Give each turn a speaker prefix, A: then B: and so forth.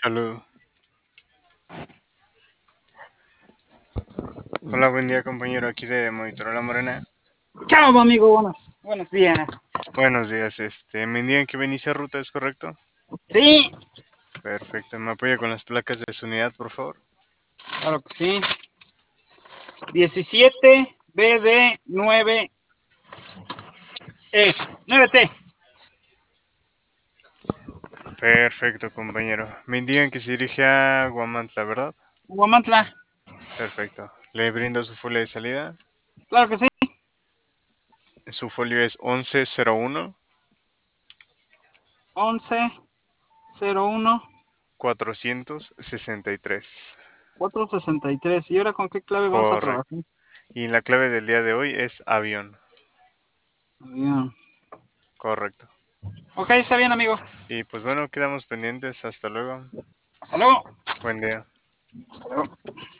A: Salud. Hola, buen día, compañero, aquí de Monitor La Morena.
B: Chao, amigo, buenos días.
A: Buenos días, me indican que inicia ruta, ¿es correcto?
B: Sí,
A: Perfecto, ¿me apoya con las placas de su unidad, por favor?
B: claro que sí. 17 BD9 9T.
A: Perfecto, compañero. Me indican que se dirige a Guamantla, ¿verdad?
B: Huamantla.
A: Perfecto. Le brindo su folio de salida.
B: Claro que sí.
A: Su folio es 1101
B: 1101
A: 463.
B: 463. ¿Y ahora con qué clave vamos a
A: Correcto.
B: trabajar?
A: Y la clave del día de hoy es avión.
B: Bien.
A: Correcto.
B: Ok, está bien, amigo.
A: Y pues bueno, quedamos pendientes. Hasta luego.
B: Hasta luego.
A: Buen día.
B: Hasta luego.